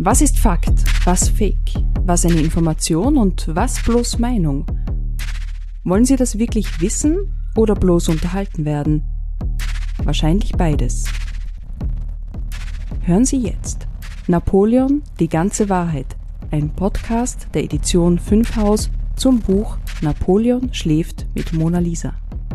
Was ist Fakt, was Fake, was eine Information und was bloß Meinung? Wollen Sie das wirklich wissen oder bloß unterhalten werden? Wahrscheinlich beides. Hören Sie jetzt Napoleon, die ganze Wahrheit, ein Podcast der Edition 5 Haus zum Buch Napoleon schläft mit Mona Lisa.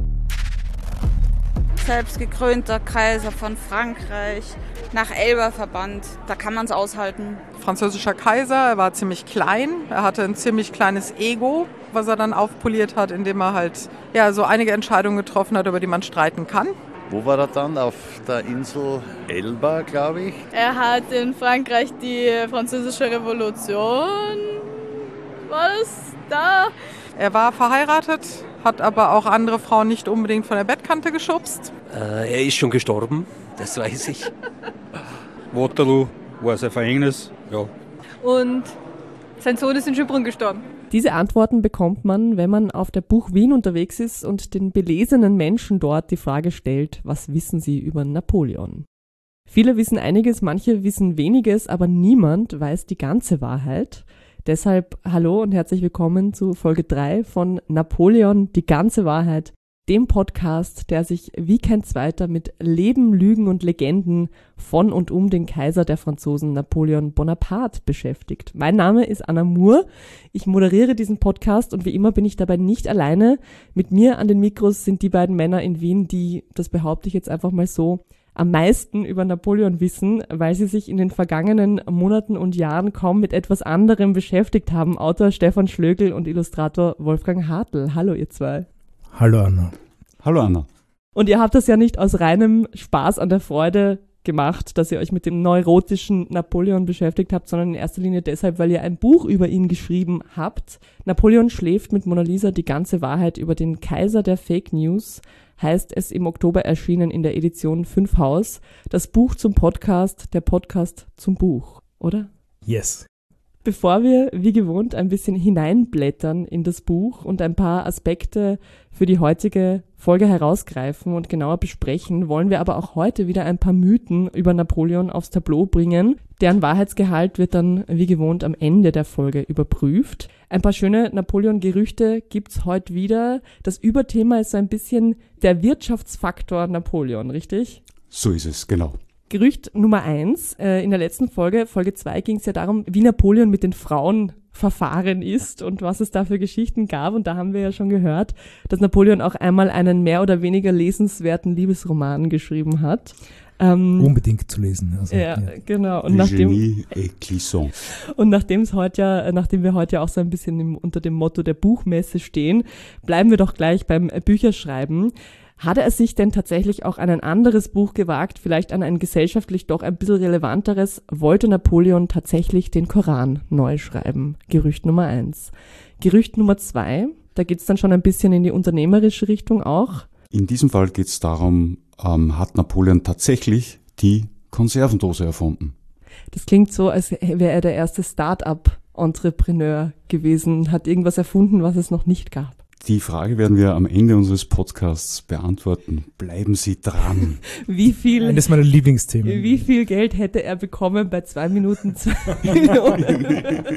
Selbstgekrönter Kaiser von Frankreich, nach Elba verbannt. Da kann man es aushalten. Französischer Kaiser, er war ziemlich klein. Er hatte ein ziemlich kleines Ego, was er dann aufpoliert hat, indem er halt so einige Entscheidungen getroffen hat, über die man streiten kann. Wo war er dann? Auf der Insel Elba, glaube ich. Er hat in Frankreich die Französische Revolution, war das da? Er war verheiratet, hat aber auch andere Frauen nicht unbedingt von der Bettkante geschubst. Er ist schon gestorben, das weiß ich. Waterloo war sein Verhängnis, ja. Und sein Sohn ist in Schönbrunn gestorben. Diese Antworten bekommt man, wenn man auf der Buch Wien unterwegs ist und den belesenen Menschen dort die Frage stellt, was wissen sie über Napoleon? Viele wissen einiges, manche wissen weniges, aber niemand weiß die ganze Wahrheit. Deshalb hallo und herzlich willkommen zu Folge 3 von Napoleon, die ganze Wahrheit, dem Podcast, der sich wie kein zweiter mit Leben, Lügen und Legenden von und um den Kaiser der Franzosen Napoleon Bonaparte beschäftigt. Mein Name ist Anna Moore, ich moderiere diesen Podcast und wie immer bin ich dabei nicht alleine. Mit mir an den Mikros sind die beiden Männer in Wien, die, das behaupte ich jetzt einfach mal so, am meisten über Napoleon wissen, weil sie sich in den vergangenen Monaten und Jahren kaum mit etwas anderem beschäftigt haben. Autor Stefan Schlögl und Illustrator Wolfgang Hartl. Hallo ihr zwei. Hallo Anna. Hallo Anna. Und ihr habt das ja nicht aus reinem Spaß an der Freude gemacht, dass ihr euch mit dem neurotischen Napoleon beschäftigt habt, sondern in erster Linie deshalb, weil ihr ein Buch über ihn geschrieben habt. Napoleon schläft mit Mona Lisa, die ganze Wahrheit über den Kaiser der Fake News, heißt es im Oktober erschienen in der Edition 5 Haus. Das Buch zum Podcast, der Podcast zum Buch, oder? Yes. Bevor wir, wie gewohnt, ein bisschen hineinblättern in das Buch und ein paar Aspekte für die heutige Folge herausgreifen und genauer besprechen, wollen wir aber auch heute wieder ein paar Mythen über Napoleon aufs Tableau bringen. Deren Wahrheitsgehalt wird dann, wie gewohnt, am Ende der Folge überprüft. Ein paar schöne Napoleon-Gerüchte gibt's heute wieder. Das Überthema ist so ein bisschen der Wirtschaftsfaktor Napoleon, richtig? So ist es, genau. Gerücht Nummer 1, in der letzten Folge, Folge 2, ging es ja darum, wie Napoleon mit den Frauen verfahren ist und was es da für Geschichten gab. Und da haben wir ja schon gehört, dass Napoleon auch einmal einen mehr oder weniger lesenswerten Liebesroman geschrieben hat. Unbedingt zu lesen. Also, ja, genau. Und Genie et Clisson. Und nachdem wir heute ja auch so ein bisschen unter dem Motto der Buchmesse stehen, bleiben wir doch gleich beim Bücherschreiben. Hat er sich denn tatsächlich auch an ein anderes Buch gewagt, vielleicht an ein gesellschaftlich doch ein bisschen relevanteres? Wollte Napoleon tatsächlich den Koran neu schreiben? Gerücht Nummer 1. Gerücht Nummer 2, da geht's dann schon ein bisschen in die unternehmerische Richtung auch. In diesem Fall geht es darum, hat Napoleon tatsächlich die Konservendose erfunden? Das klingt so, als wäre er der erste Start-up-Entrepreneur gewesen, hat irgendwas erfunden, was es noch nicht gab. Die Frage werden wir am Ende unseres Podcasts beantworten. Bleiben Sie dran. Eines meiner Lieblingsthemen. Wie viel Geld hätte er bekommen bei 2 Minuten 2 Millionen?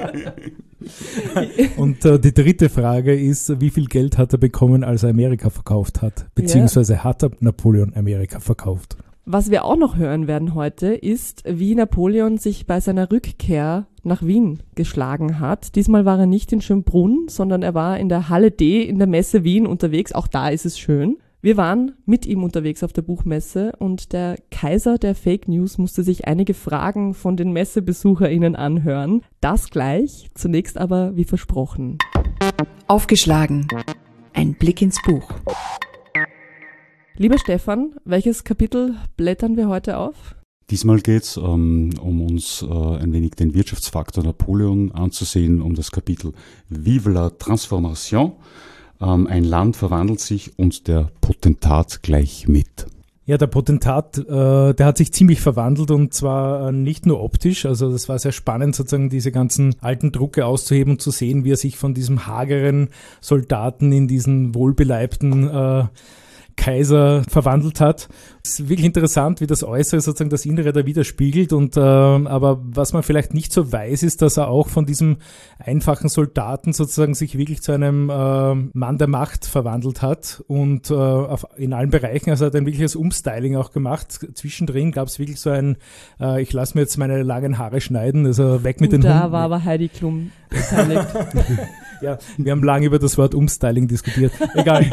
Und die dritte Frage ist, wie viel Geld hat er bekommen, als er Amerika verkauft hat? Beziehungsweise hat er Napoleon Amerika verkauft? Was wir auch noch hören werden heute, ist, wie Napoleon sich bei seiner Rückkehr nach Wien geschlagen hat. Diesmal war er nicht in Schönbrunn, sondern er war in der Halle D in der Messe Wien unterwegs. Auch da ist es schön. Wir waren mit ihm unterwegs auf der Buchmesse und der Kaiser der Fake News musste sich einige Fragen von den MessebesucherInnen anhören. Das gleich, zunächst aber wie versprochen. Aufgeschlagen. Ein Blick ins Buch. Lieber Stefan, welches Kapitel blättern wir heute auf? Diesmal geht es um uns ein wenig den Wirtschaftsfaktor Napoleon anzusehen, um das Kapitel Vive la Transformation. Ein Land verwandelt sich und der Potentat gleich mit. Ja, der Potentat, der hat sich ziemlich verwandelt und zwar nicht nur optisch, also das war sehr spannend sozusagen diese ganzen alten Drucke auszuheben und zu sehen, wie er sich von diesem hageren Soldaten in diesen wohlbeleibten Kaiser verwandelt hat. Es ist wirklich interessant, wie das Äußere sozusagen das Innere da widerspiegelt. Und aber was man vielleicht nicht so weiß, ist, dass er auch von diesem einfachen Soldaten sozusagen sich wirklich zu einem Mann der Macht verwandelt hat und in allen Bereichen. Also er hat ein wirkliches Umstyling auch gemacht. Zwischendrin gab es wirklich so ein, ich lasse mir jetzt meine langen Haare schneiden, also weg mit den Hunden. Da war aber Heidi Klum beteiligt. Ja, wir haben lange über das Wort Umstyling diskutiert. Egal.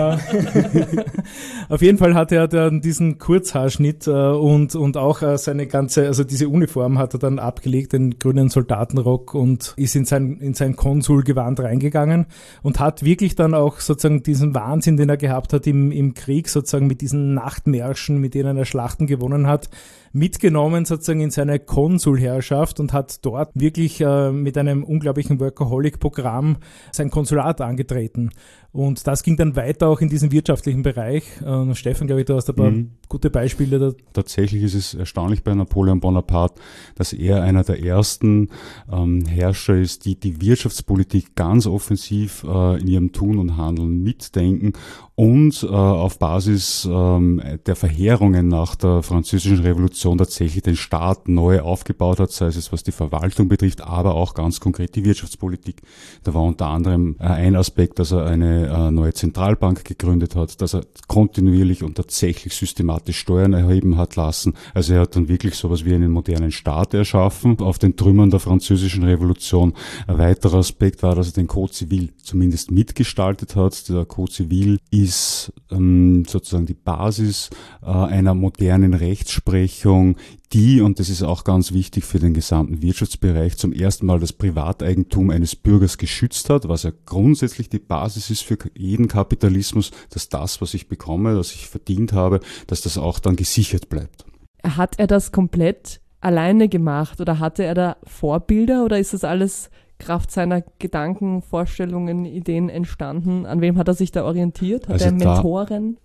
Auf jeden Fall hatte er dann diesen Kurzhaarschnitt und auch seine ganze, also diese Uniform hat er dann abgelegt, den grünen Soldatenrock, und ist in sein Konsulgewand reingegangen und hat wirklich dann auch sozusagen diesen Wahnsinn, den er gehabt hat im Krieg, sozusagen mit diesen Nachtmärschen, mit denen er Schlachten gewonnen hat, mitgenommen sozusagen in seine Konsulherrschaft und hat dort wirklich mit einem unglaublichen Workaholic-Programm sein Konsulat angetreten. Und das ging dann weiter auch in diesem wirtschaftlichen Bereich. Stefan, glaube ich, du hast ein paar gute Beispiele da. Tatsächlich ist es erstaunlich bei Napoleon Bonaparte, dass er einer der ersten Herrscher ist, die die Wirtschaftspolitik ganz offensiv in ihrem Tun und Handeln mitdenken und auf Basis der Verheerungen nach der Französischen Revolution tatsächlich den Staat neu aufgebaut hat, sei es was die Verwaltung betrifft, aber auch ganz konkret die Wirtschaftspolitik. Da war unter anderem ein Aspekt, dass er eine neue Zentralbank gegründet hat, dass er kontinuierlich und tatsächlich systematisch Steuern erheben hat lassen. Also er hat dann wirklich sowas wie einen modernen Staat erschaffen auf den Trümmern der Französischen Revolution. Ein weiterer Aspekt war, dass er den Code Civil zumindest mitgestaltet hat. Der Code Civil ist sozusagen die Basis einer modernen Rechtsprechung, die, und das ist auch ganz wichtig für den gesamten Wirtschaftsbereich, zum ersten Mal das Privateigentum eines Bürgers geschützt hat, was ja grundsätzlich die Basis ist für jeden Kapitalismus, dass das, was ich bekomme, was ich verdient habe, dass das auch dann gesichert bleibt. Hat er das komplett alleine gemacht oder hatte er da Vorbilder oder ist das alles Kraft seiner Gedanken, Vorstellungen, Ideen entstanden? An wem hat er sich da orientiert? Hat er Mentoren?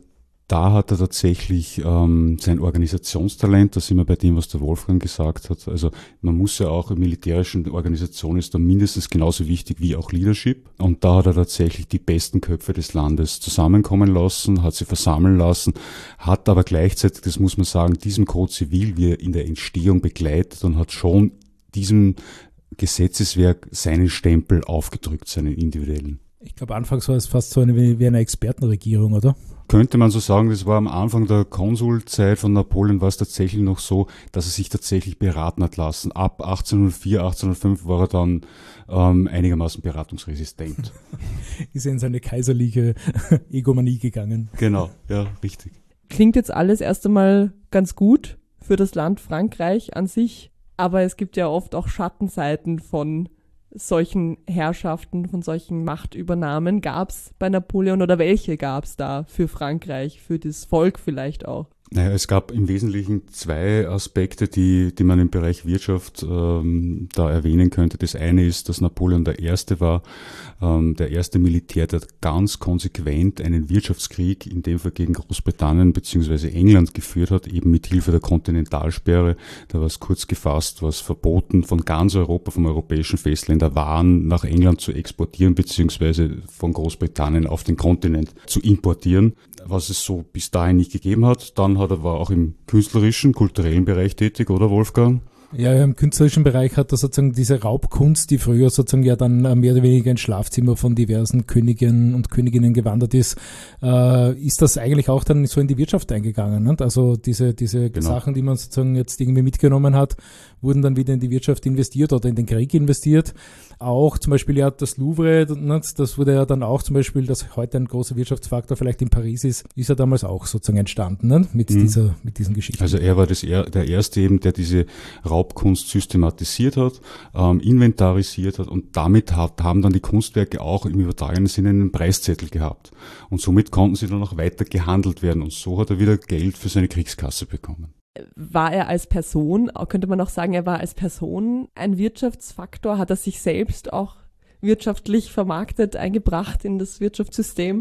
Da hat er tatsächlich sein Organisationstalent, da sind wir bei dem, was der Wolfgang gesagt hat. Also man muss ja auch in militärischen Organisationen ist da mindestens genauso wichtig wie auch Leadership. Und da hat er tatsächlich die besten Köpfe des Landes zusammenkommen lassen, hat sie versammeln lassen, hat aber gleichzeitig, das muss man sagen, diesem Code Civil wie in der Entstehung begleitet und hat schon diesem Gesetzeswerk seinen Stempel aufgedrückt, seinen individuellen. Ich glaube, anfangs war es fast so wie eine Expertenregierung, oder? Könnte man so sagen, das war am Anfang der Konsulzeit von Napoleon, war es tatsächlich noch so, dass er sich tatsächlich beraten hat lassen. Ab 1804, 1805 war er dann einigermaßen beratungsresistent. Ist er in seine kaiserliche Egomanie gegangen. Genau, ja, richtig. Klingt jetzt alles erst einmal ganz gut für das Land Frankreich an sich, aber es gibt ja oft auch Schattenseiten von solchen Herrschaften, von solchen Machtübernahmen. Gab es bei Napoleon oder welche gab es da für Frankreich, für das Volk vielleicht auch? Naja, es gab im Wesentlichen zwei Aspekte, die man im Bereich Wirtschaft da erwähnen könnte. Das eine ist, dass Napoleon der Erste war, der erste Militär, der ganz konsequent einen Wirtschaftskrieg, in dem Fall gegen Großbritannien bzw. England geführt hat, eben mit Hilfe der Kontinentalsperre. Da war es kurz gefasst, war es verboten, von ganz Europa, vom europäischen Festländer Waren nach England zu exportieren bzw. von Großbritannien auf den Kontinent zu importieren, was es so bis dahin nicht gegeben hat. Dann war auch im künstlerischen, kulturellen Bereich tätig, oder Wolfgang? Ja, im künstlerischen Bereich hat er sozusagen diese Raubkunst, die früher sozusagen ja dann mehr oder weniger ins Schlafzimmer von diversen Königinnen und Königinnen gewandert ist das eigentlich auch dann so in die Wirtschaft eingegangen. Nicht? Also diese genau. Sachen, die man sozusagen jetzt irgendwie mitgenommen hat, wurden dann wieder in die Wirtschaft investiert oder in den Krieg investiert. Auch zum Beispiel ja das Louvre, das wurde ja dann auch zum Beispiel, das heute ein großer Wirtschaftsfaktor vielleicht in Paris ist ja damals auch sozusagen entstanden, ne? mit diesen Geschichten. Also er war der Erste eben, der diese Raubkunst systematisiert hat, inventarisiert hat und damit haben dann die Kunstwerke auch im übertragenen Sinne einen Preiszettel gehabt. Und somit konnten sie dann auch weiter gehandelt werden und so hat er wieder Geld für seine Kriegskasse bekommen. War er als Person, könnte man auch sagen, er war als Person ein Wirtschaftsfaktor? Hat er sich selbst auch wirtschaftlich vermarktet, eingebracht in das Wirtschaftssystem?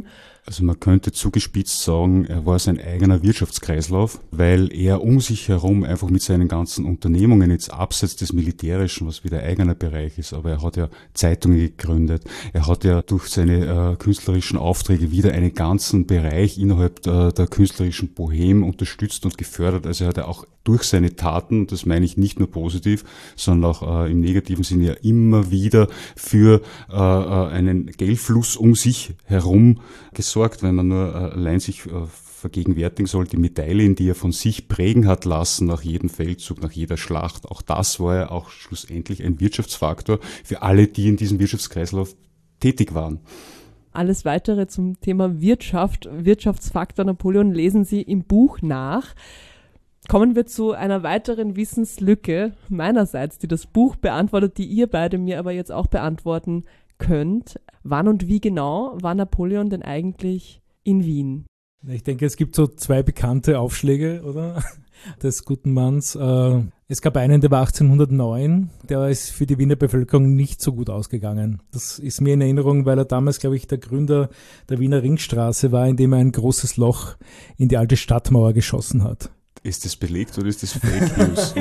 Also man könnte zugespitzt sagen, er war sein eigener Wirtschaftskreislauf, weil er um sich herum einfach mit seinen ganzen Unternehmungen, jetzt abseits des Militärischen, was wieder eigener Bereich ist, aber er hat ja Zeitungen gegründet, er hat ja durch seine künstlerischen Aufträge wieder einen ganzen Bereich innerhalb der künstlerischen Bohème unterstützt und gefördert. Also er hat ja auch durch seine Taten, das meine ich nicht nur positiv, sondern auch im negativen Sinne ja immer wieder für einen Geldfluss um sich herum gesorgt, wenn man nur allein sich vergegenwärtigen soll, die Medaillen, die er von sich prägen hat lassen nach jedem Feldzug, nach jeder Schlacht. Auch das war ja auch schlussendlich ein Wirtschaftsfaktor für alle, die in diesem Wirtschaftskreislauf tätig waren. Alles Weitere zum Thema Wirtschaft, Wirtschaftsfaktor Napoleon lesen Sie im Buch nach. Kommen wir zu einer weiteren Wissenslücke meinerseits, die das Buch beantwortet, die ihr beide mir aber jetzt auch beantworten könnt. Wann und wie genau war Napoleon denn eigentlich in Wien? Ich denke, es gibt so 2 bekannte Aufschläge, oder? Des guten Manns. Es gab einen, der war 1809, der ist für die Wiener Bevölkerung nicht so gut ausgegangen. Das ist mir in Erinnerung, weil er damals, glaube ich, der Gründer der Wiener Ringstraße war, indem er ein großes Loch in die alte Stadtmauer geschossen hat. Ist das belegt oder ist das Fake News?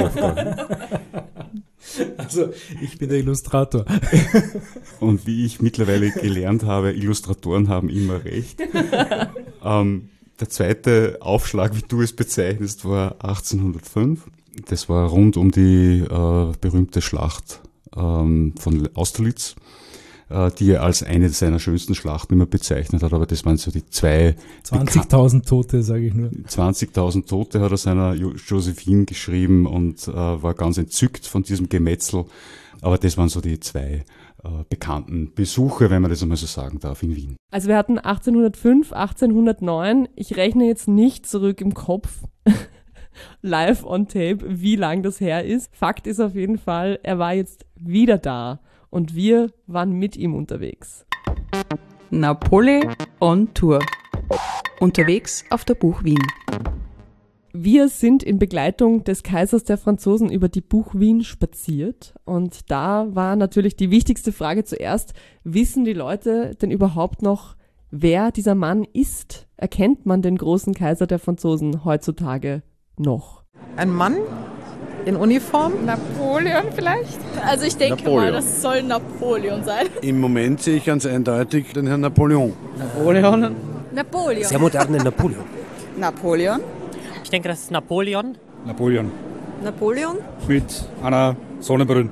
Also, ich bin der Illustrator. Und wie ich mittlerweile gelernt habe, Illustratoren haben immer recht. Der zweite Aufschlag, wie du es bezeichnest, war 1805. Das war rund um die berühmte Schlacht von Austerlitz, die er als eine seiner schönsten Schlachten immer bezeichnet hat, aber das waren so die 2... 20.000 Tote, sage ich nur. 20.000 Tote hat er seiner Josephine geschrieben und war ganz entzückt von diesem Gemetzel, aber das waren so die 2 bekannten Besuche, wenn man das einmal so sagen darf, in Wien. Also wir hatten 1805, 1809, ich rechne jetzt nicht zurück im Kopf, live on tape, wie lang das her ist. Fakt ist auf jeden Fall, er war jetzt wieder da. Und wir waren mit ihm unterwegs. Napoli on Tour. Unterwegs auf der Buch Wien. Wir sind in Begleitung des Kaisers der Franzosen über die Buch Wien spaziert. Und da war natürlich die wichtigste Frage zuerst, wissen die Leute denn überhaupt noch, wer dieser Mann ist? Erkennt man den großen Kaiser der Franzosen heutzutage noch? Ein Mann in Uniform? Napoleon vielleicht? Also ich denke mal, das soll Napoleon sein. Im Moment sehe ich ganz eindeutig den Herrn Napoleon. Napoleon. Sehr modernen Napoleon. Napoleon. Ich denke, das ist Napoleon. Napoleon. Napoleon? Mit einer Sonnenbrille.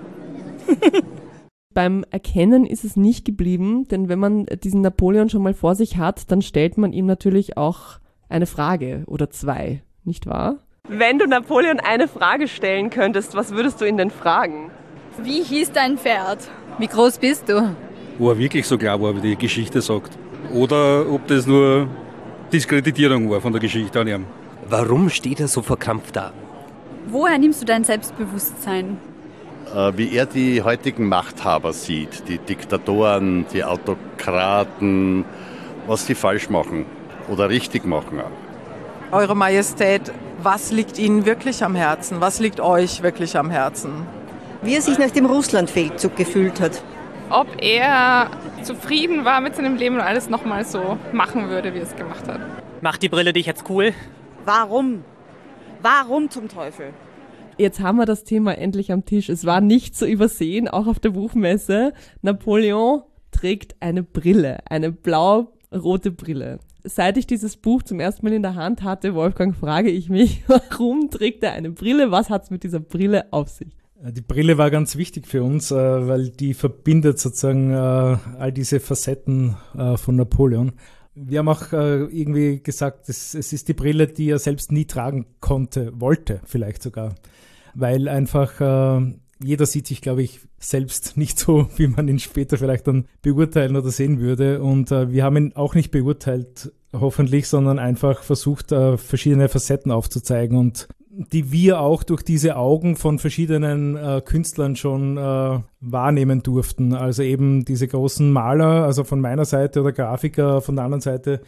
Beim Erkennen ist es nicht geblieben, denn wenn man diesen Napoleon schon mal vor sich hat, dann stellt man ihm natürlich auch eine Frage oder 2, nicht wahr? Wenn du Napoleon eine Frage stellen könntest, was würdest du ihn denn fragen? Wie hieß dein Pferd? Wie groß bist du? Wo er wirklich so klar war, wie die Geschichte sagt. Oder ob das nur Diskreditierung war von der Geschichte an ihm. Warum steht er so verkrampft da? Woher nimmst du dein Selbstbewusstsein? Wie er die heutigen Machthaber sieht, die Diktatoren, die Autokraten, was sie falsch machen oder richtig machen. Eure Majestät, was liegt Ihnen wirklich am Herzen? Was liegt euch wirklich am Herzen? Wie er sich nach dem Russlandfeldzug gefühlt hat. Ob er zufrieden war mit seinem Leben und alles nochmal so machen würde, wie er es gemacht hat. Macht die Brille dich jetzt cool? Warum? Warum zum Teufel? Jetzt haben wir das Thema endlich am Tisch. Es war nicht zu übersehen, auch auf der Buchmesse. Napoleon trägt eine Brille, eine blau-rote Brille. Seit ich dieses Buch zum ersten Mal in der Hand hatte, Wolfgang, frage ich mich, warum trägt er eine Brille? Was hat es mit dieser Brille auf sich? Die Brille war ganz wichtig für uns, weil die verbindet sozusagen all diese Facetten von Napoleon. Wir haben auch irgendwie gesagt, es ist die Brille, die er selbst nie tragen konnte, wollte vielleicht sogar, weil einfach jeder sieht sich, glaube ich, selbst nicht so, wie man ihn später vielleicht dann beurteilen oder sehen würde. Und wir haben ihn auch nicht beurteilt, hoffentlich, sondern einfach versucht, verschiedene Facetten aufzuzeigen und die wir auch durch diese Augen von verschiedenen Künstlern schon wahrnehmen durften. Also eben diese großen Maler, also von meiner Seite, oder Grafiker von der anderen Seite,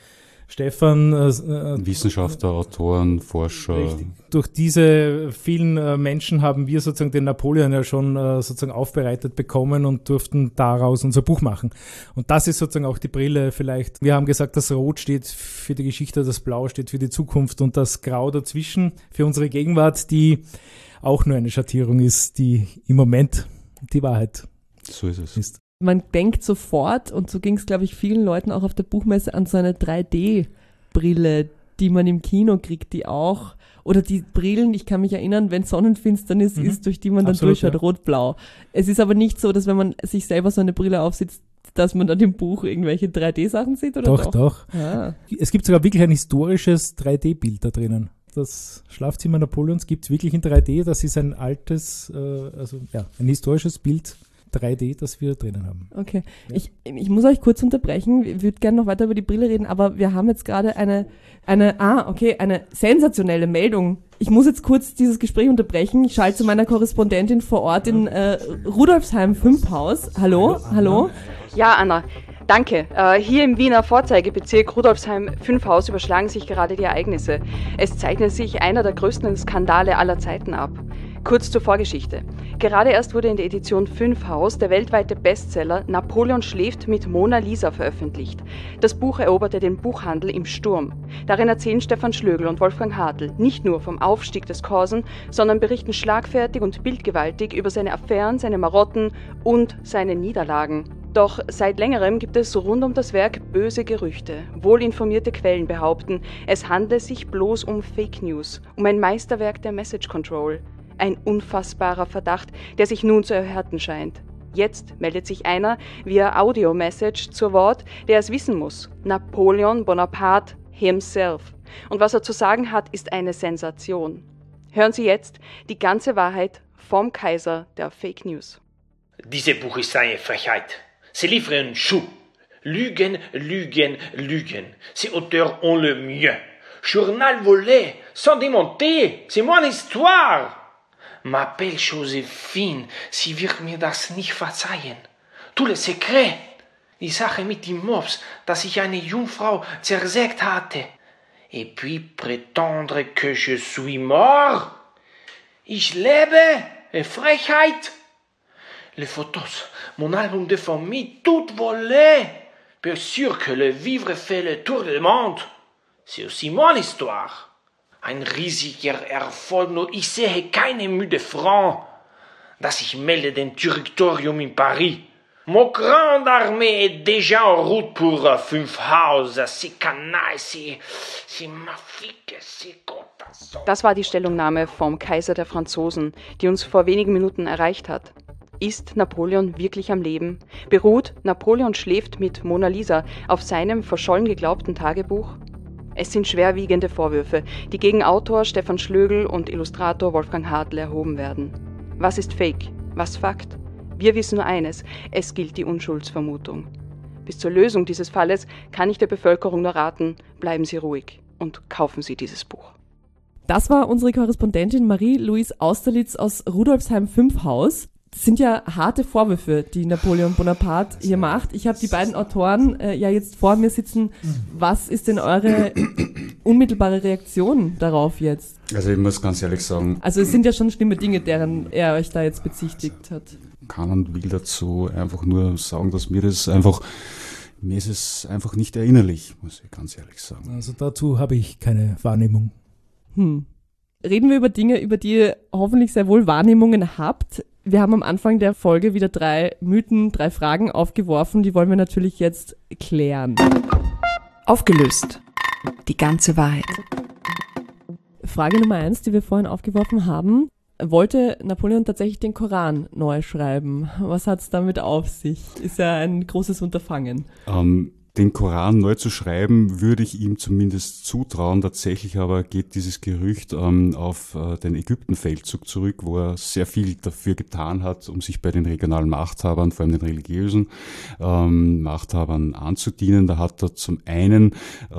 Stefan. Wissenschaftler, Autoren, Forscher. Richtig. Durch diese vielen Menschen haben wir sozusagen den Napoleon ja schon sozusagen aufbereitet bekommen und durften daraus unser Buch machen. Und das ist sozusagen auch die Brille vielleicht. Wir haben gesagt, das Rot steht für die Geschichte, das Blau steht für die Zukunft und das Grau dazwischen für unsere Gegenwart, die auch nur eine Schattierung ist, die im Moment die Wahrheit so ist es. Man denkt sofort, und so ging es, glaube ich, vielen Leuten auch auf der Buchmesse, an so eine 3D-Brille, die man im Kino kriegt, die auch, oder die Brillen, ich kann mich erinnern, wenn Sonnenfinsternis ist, durch die man dann durchschaut, rot-blau. Es ist aber nicht so, dass wenn man sich selber so eine Brille aufsetzt, dass man dann im Buch irgendwelche 3D-Sachen sieht, oder doch? Doch. Ah. Es gibt sogar wirklich ein historisches 3D-Bild da drinnen. Das Schlafzimmer Napoleons gibt es wirklich in 3D. Das ist ein altes, ein historisches Bild 3D, das wir drinnen haben. Okay. Ja. Ich muss euch kurz unterbrechen. Ich würde gerne noch weiter über die Brille reden, aber wir haben jetzt gerade eine sensationelle Meldung. Ich muss jetzt kurz dieses Gespräch unterbrechen. Ich schalte zu meiner Korrespondentin vor Ort in Rudolfsheim 5 Haus. Hallo? Ja, Anna. Danke. Hier im Wiener Vorzeigebezirk Rudolfsheim 5 Haus überschlagen sich gerade die Ereignisse. Es zeichnet sich einer der größten Skandale aller Zeiten ab. Kurz zur Vorgeschichte. Gerade erst wurde in der Edition 5 Haus der weltweite Bestseller Napoleon schläft mit Mona Lisa veröffentlicht. Das Buch eroberte den Buchhandel im Sturm. Darin erzählen Stefan Schlögl und Wolfgang Hartl nicht nur vom Aufstieg des Korsen, sondern berichten schlagfertig und bildgewaltig über seine Affären, seine Marotten und seine Niederlagen. Doch seit längerem gibt es rund um das Werk böse Gerüchte. Wohlinformierte Quellen behaupten, es handle sich bloß um Fake News, um ein Meisterwerk der Message Control. Ein unfassbarer Verdacht, der sich nun zu erhärten scheint. Jetzt meldet sich einer via Audio-Message zu Wort, der es wissen muss. Napoleon Bonaparte himself. Und was er zu sagen hat, ist eine Sensation. Hören Sie jetzt die ganze Wahrheit vom Kaiser der Fake News. Dieses Buch ist eine Frechheit. C'est livre un chou. Lügen, Lügen, Lügen. Ces auteurs ont le mien. Journal volé, sans démonter. C'est mon histoire. Ma belle Josephine, sie wird mir das nicht verzeihen. Tout le secret. Die Sache mit dem Mops, dass ich eine Jungfrau zersägt hatte. Et puis prétendre que je suis mort. Ich lebe. Frechheit. Les photos, mon album de famille, tout volé. Bien sûr que le vivre fait le tour du monde. C'est aussi mon histoire. Ein riesiger Erfolg, nur ich sehe keine müde Franc. Dass ich melde den Directorium in Paris. Mon grande armée est déjà en route pour 5 Haus. C'est canaille, c'est mafique, c'est contasso. Das war die Stellungnahme vom Kaiser der Franzosen, die uns vor wenigen Minuten erreicht hat. Ist Napoleon wirklich am Leben? Beruht Napoleon schläft mit Mona Lisa auf seinem verschollen geglaubten Tagebuch? Es sind schwerwiegende Vorwürfe, die gegen Autor Stefan Schlögl und Illustrator Wolfgang Hartl erhoben werden. Was ist Fake? Was Fakt? Wir wissen nur eines, es gilt die Unschuldsvermutung. Bis zur Lösung dieses Falles kann ich der Bevölkerung nur raten, bleiben Sie ruhig und kaufen Sie dieses Buch. Das war unsere Korrespondentin Marie-Louise Austerlitz aus Rudolfsheim 5 Haus. Das sind ja harte Vorwürfe, die Napoleon Bonaparte hier macht. Ich habe die beiden Autoren jetzt vor mir sitzen. Was ist denn eure unmittelbare Reaktion darauf jetzt? Also ich muss ganz ehrlich sagen... Also es sind ja schon schlimme Dinge, deren er euch da jetzt bezichtigt hat. Kann und will dazu einfach nur sagen, dass mir ist es einfach nicht erinnerlich, muss ich ganz ehrlich sagen. Also dazu habe ich keine Wahrnehmung. Reden wir über Dinge, über die ihr hoffentlich sehr wohl Wahrnehmungen habt. Wir haben am Anfang der Folge wieder 3 Mythen, 3 Fragen aufgeworfen. Die wollen wir natürlich jetzt klären. Aufgelöst. Die ganze Wahrheit. Frage Nummer 1, die wir vorhin aufgeworfen haben. Wollte Napoleon tatsächlich den Koran neu schreiben? Was hat es damit auf sich? Ist ja ein großes Unterfangen. Den Koran neu zu schreiben, würde ich ihm zumindest zutrauen. Tatsächlich aber geht dieses Gerücht auf den Ägyptenfeldzug zurück, wo er sehr viel dafür getan hat, um sich bei den regionalen Machthabern, vor allem den religiösen Machthabern anzudienen. Da hat er zum einen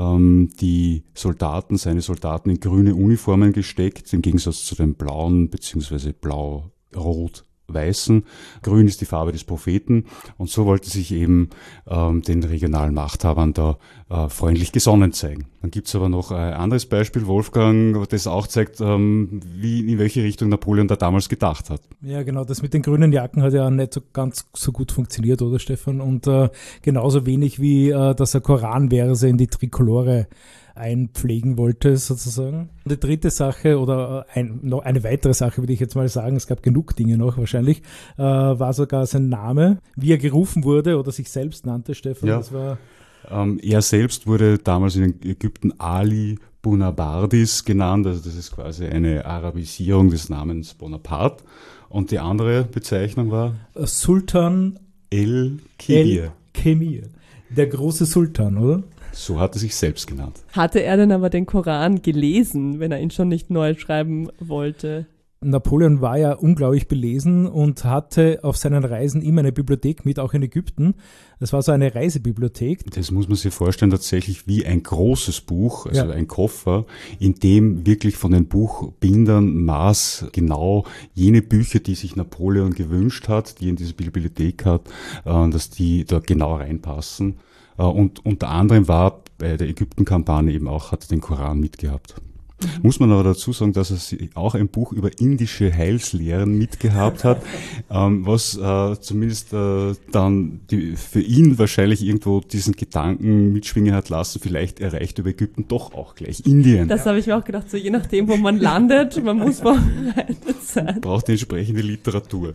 seine Soldaten in grüne Uniformen gesteckt, im Gegensatz zu den blauen bzw. blau-rot Weißen, grün ist die Farbe des Propheten und so wollte sich eben den regionalen Machthabern da freundlich gesonnen zeigen. Dann gibt's aber noch ein anderes Beispiel, Wolfgang, das auch zeigt, in welche Richtung Napoleon da damals gedacht hat. Ja, genau, das mit den grünen Jacken hat ja nicht so ganz so gut funktioniert, oder Stefan? Und genauso wenig wie, dass er Koranverse in die Trikolore einpflegen wollte, sozusagen. Die dritte Sache oder noch eine weitere Sache, würde ich jetzt mal sagen, es gab genug Dinge noch wahrscheinlich, war sogar sein Name, wie er gerufen wurde oder sich selbst nannte, Stefan. Ja. Das war Er selbst wurde damals in Ägypten Ali Bonapardis genannt, also das ist quasi eine Arabisierung des Namens Bonaparte. Und die andere Bezeichnung war Sultan El-Kebir. El-Kemir, der große Sultan, oder? So hat er sich selbst genannt. Hatte er denn aber den Koran gelesen, wenn er ihn schon nicht neu schreiben wollte? Napoleon war ja unglaublich belesen und hatte auf seinen Reisen immer eine Bibliothek mit, auch in Ägypten. Das war so eine Reisebibliothek. Das muss man sich vorstellen, tatsächlich wie ein großes Buch, also ein Koffer, in dem wirklich von den Buchbindern maßgenau jene Bücher, die sich Napoleon gewünscht hat, die in diese Bibliothek hat, dass die da genau reinpassen. Und unter anderem war bei der Ägypten-Kampagne eben auch, hat er den Koran mitgehabt. Muss man aber dazu sagen, dass er auch ein Buch über indische Heilslehren mitgehabt hat, was zumindest dann für ihn wahrscheinlich irgendwo diesen Gedanken mitschwingen hat lassen, vielleicht erreicht über Ägypten doch auch gleich Indien. Das habe ich mir auch gedacht, so je nachdem, wo man landet, man muss vorbereitet sein. Braucht die entsprechende Literatur.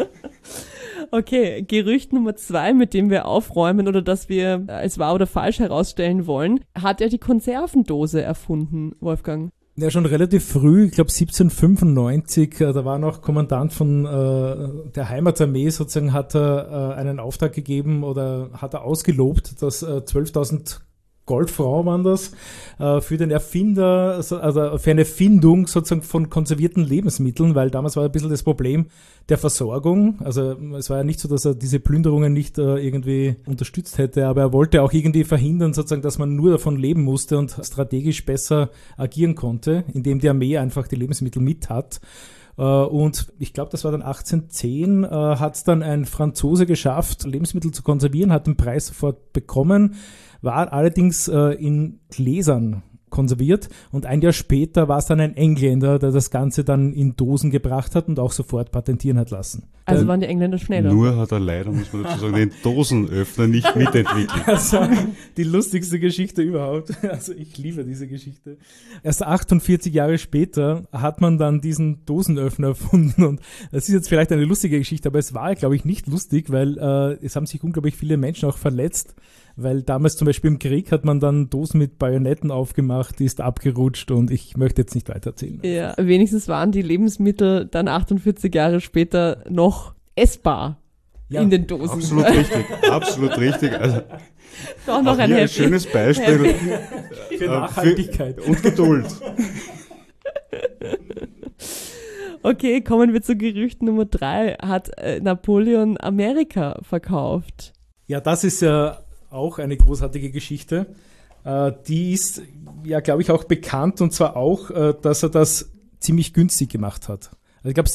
Okay, Gerücht Nummer 2, mit dem wir aufräumen oder das wir als wahr oder falsch herausstellen wollen. Hat er die Konservendose erfunden, Wolfgang? Ja, schon relativ früh, ich glaube 1795, da war noch Kommandant von der Heimatarmee, sozusagen hat er einen Auftrag gegeben oder hat er ausgelobt, dass 12.000 Goldfrancs waren das, für den Erfinder, also für eine Erfindung sozusagen von konservierten Lebensmitteln, weil damals war ein bisschen das Problem der Versorgung. Also es war ja nicht so, dass er diese Plünderungen nicht irgendwie unterstützt hätte, aber er wollte auch irgendwie verhindern, sozusagen, dass man nur davon leben musste und strategisch besser agieren konnte, indem die Armee einfach die Lebensmittel mit hat. Und ich glaube, das war dann 1810, hat es dann ein Franzose geschafft, Lebensmittel zu konservieren, hat den Preis sofort bekommen, war allerdings in Gläsern konserviert und ein Jahr später war es dann ein Engländer, der das Ganze dann in Dosen gebracht hat und auch sofort patentieren hat lassen. Also waren die Engländer schneller. Nur hat er leider, muss man dazu sagen, den Dosenöffner nicht mitentwickelt. Also die lustigste Geschichte überhaupt. Also ich liebe diese Geschichte. Erst 48 Jahre später hat man dann diesen Dosenöffner erfunden und das ist jetzt vielleicht eine lustige Geschichte, aber es war, glaube ich, nicht lustig, weil es haben sich unglaublich viele Menschen auch verletzt. Weil damals zum Beispiel im Krieg hat man dann Dosen mit Bajonetten aufgemacht, die ist abgerutscht und ich möchte jetzt nicht weiter erzählen. Ja, wenigstens waren die Lebensmittel dann 48 Jahre später noch essbar in den Dosen. Absolut richtig, absolut richtig. Also, doch noch ein schönes Beispiel für Nachhaltigkeit und Geduld. Okay, kommen wir zu Gerücht Nummer 3. Hat Napoleon Amerika verkauft? Ja, das ist ja auch eine großartige Geschichte. Die ist ja, glaube ich, auch bekannt und zwar auch, dass er das ziemlich günstig gemacht hat. Also ich glaube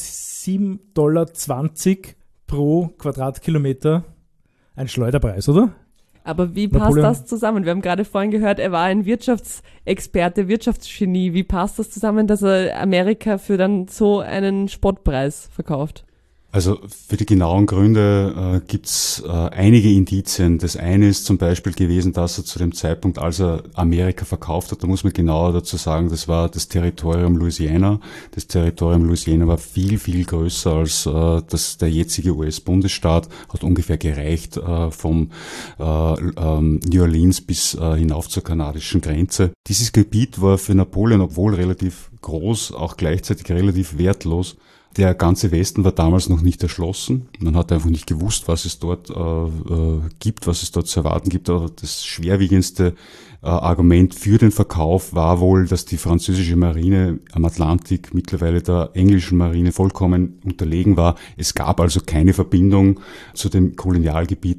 $7,20 pro Quadratkilometer ein Schleuderpreis, oder? Aber wie passt das zusammen? Wir haben gerade vorhin gehört, er war ein Wirtschaftsexperte, Wirtschaftsgenie. Wie passt das zusammen, dass er Amerika für dann so einen Spottpreis verkauft? Also für die genauen Gründe gibt's einige Indizien. Das eine ist zum Beispiel gewesen, dass er zu dem Zeitpunkt, als er Amerika verkauft hat, da muss man genauer dazu sagen, das war das Territorium Louisiana. Das Territorium Louisiana war viel, viel größer als der jetzige US-Bundesstaat, hat ungefähr gereicht vom New Orleans bis hinauf zur kanadischen Grenze. Dieses Gebiet war für Napoleon, obwohl relativ groß, auch gleichzeitig relativ wertlos. Der ganze Westen war damals noch nicht erschlossen. Man hat einfach nicht gewusst, was es dort gibt, was es dort zu erwarten gibt. Aber das schwerwiegendste Argument für den Verkauf war wohl, dass die französische Marine am Atlantik mittlerweile der englischen Marine vollkommen unterlegen war. Es gab also keine Verbindung zu dem Kolonialgebiet.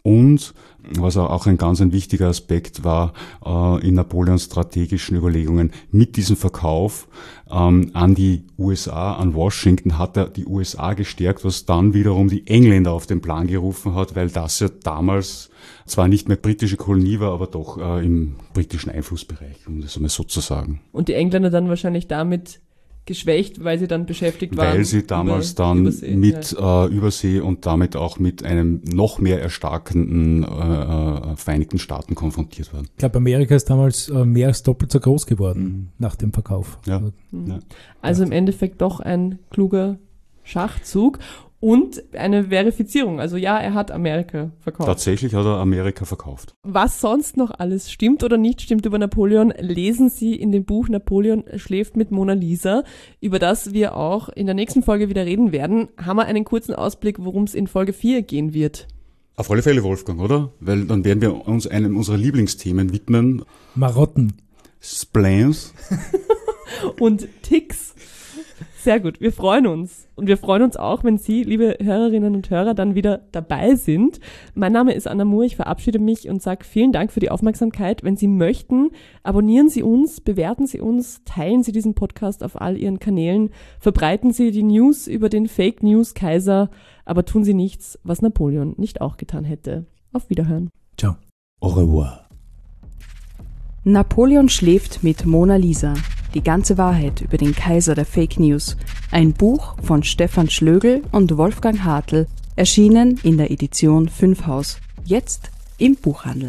Und was auch ein ganz ein wichtiger Aspekt war in Napoleons strategischen Überlegungen, mit diesem Verkauf an die USA, an Washington, hat er die USA gestärkt, was dann wiederum die Engländer auf den Plan gerufen hat, weil das ja damals zwar nicht mehr britische Kolonie war, aber doch im britischen Einflussbereich, um das einmal so zu sagen. Und die Engländer dann wahrscheinlich damit geschwächt, weil sie dann beschäftigt waren. Weil sie damals dann Übersee, mit Übersee und damit auch mit einem noch mehr erstarkenden Vereinigten Staaten konfrontiert waren. Ich glaube, Amerika ist damals mehr als doppelt so groß geworden nach dem Verkauf. Ja. Also im Endeffekt doch ein kluger Schachzug. Und eine Verifizierung. Also ja, er hat Amerika verkauft. Tatsächlich hat er Amerika verkauft. Was sonst noch alles stimmt oder nicht stimmt über Napoleon, lesen Sie in dem Buch Napoleon schläft mit Mona Lisa, über das wir auch in der nächsten Folge wieder reden werden. Haben wir einen kurzen Ausblick, worum es in Folge 4 gehen wird? Auf alle Fälle, Wolfgang, oder? Weil dann werden wir uns einem unserer Lieblingsthemen widmen. Marotten. Spleens. Und Ticks. Sehr gut, wir freuen uns. Und wir freuen uns auch, wenn Sie, liebe Hörerinnen und Hörer, dann wieder dabei sind. Mein Name ist Anna Moore, ich verabschiede mich und sage vielen Dank für die Aufmerksamkeit. Wenn Sie möchten, abonnieren Sie uns, bewerten Sie uns, teilen Sie diesen Podcast auf all Ihren Kanälen, verbreiten Sie die News über den Fake News Kaiser, aber tun Sie nichts, was Napoleon nicht auch getan hätte. Auf Wiederhören. Ciao. Au revoir. Napoleon schläft mit Mona Lisa. Die ganze Wahrheit über den Kaiser der Fake News. Ein Buch von Stefan Schlögl und Wolfgang Hartl, erschienen in der Edition 5 Haus. Jetzt im Buchhandel.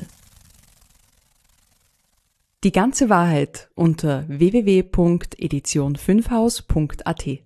Die ganze Wahrheit unter www.edition5haus.at